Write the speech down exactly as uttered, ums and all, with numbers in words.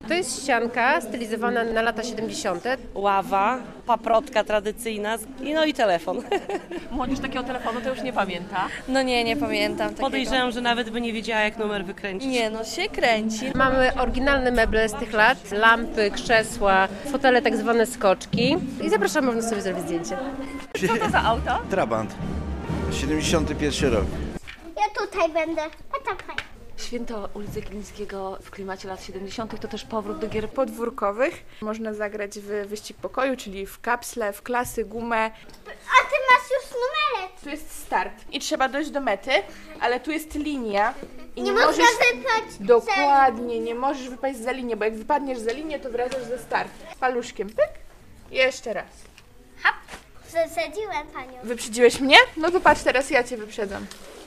To jest ścianka stylizowana na lata siedemdziesiąte. Ława, paprotka tradycyjna i no i telefon. Młodzież takiego telefonu to już nie pamięta. No nie, nie pamiętam takiego. Podejrzewam, że nawet by nie wiedziała, jak numer wykręcić. Nie, no się kręci. Mamy oryginalne meble z tych lat, lampy, krzesła, fotele tak zwane skoczki. I zapraszam, można sobie zrobić zdjęcie. Co to za auto? Trabant. siedemdziesiąty pierwszy rok. Ja tutaj będę. A tak. Święto ulicy Glińskiego w klimacie lat siedemdziesiątych to też powrót do gier podwórkowych. Można zagrać w wyścig pokoju, czyli w kapsle, w klasy, gumę. A ty masz już numerek. Tu jest start i trzeba dojść do mety, ale tu jest linia. I Nie nie można możesz... wypaść. Dokładnie, nie możesz wypaść za linię, bo jak wypadniesz za linię, to wracasz ze start. Paluszkiem, pyk. I jeszcze raz. Hop. Zasadziłem panią. Wyprzedziłeś mnie? No to patrz, teraz ja cię wyprzedzam.